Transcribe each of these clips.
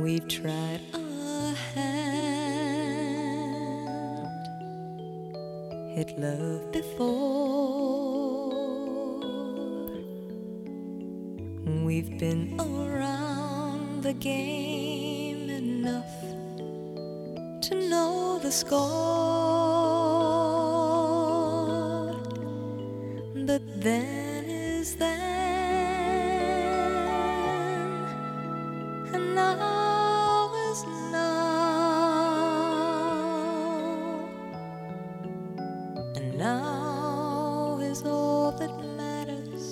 We've tried our hand, hit love before. We've been around the game enough to know the score. But then is then, and now is now, and now is all that matters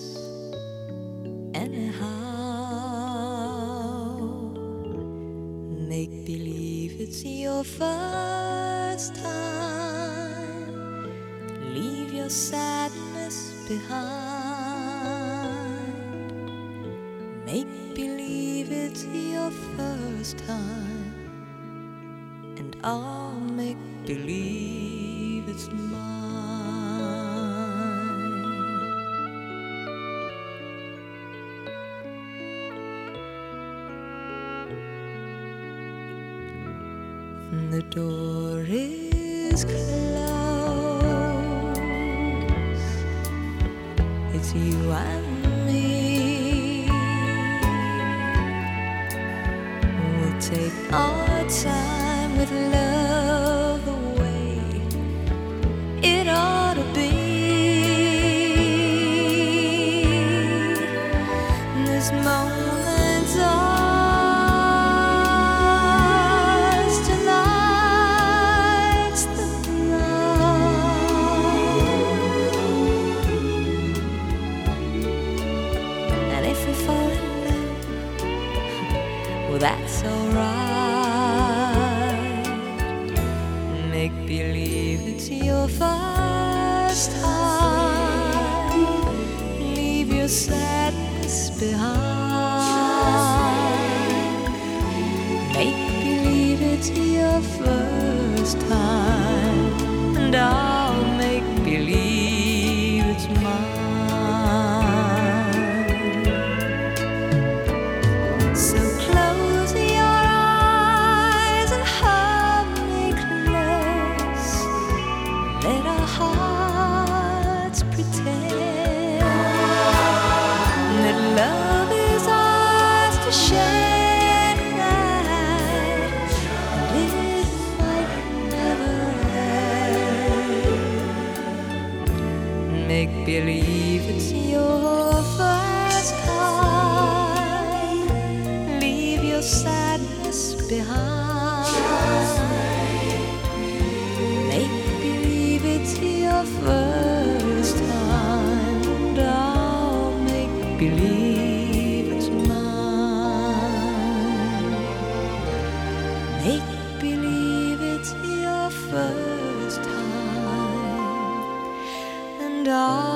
anyhow. Make believe it's your first time. Leave your sadness behind. Make believe it's your first time, and I'll make believe it's mine. The door is closed. It's you and me. We'll take our time with love the way it ought to be. This moment's ours, tonight's the night. And if we fall in love, well, that's alright. Make believe it's your first time. Leave your sadness behind. Make believe it's your first time, and I'll make believe it's mine. So close your eyes and hold me close. Let our hearts pretend that love is ours to share tonight, and it might never end. Make believe it's your first time. Leave your sadness behind. Make believe it's your first time, and I'll make believe it's mine. Make believe it's your first time, and I'll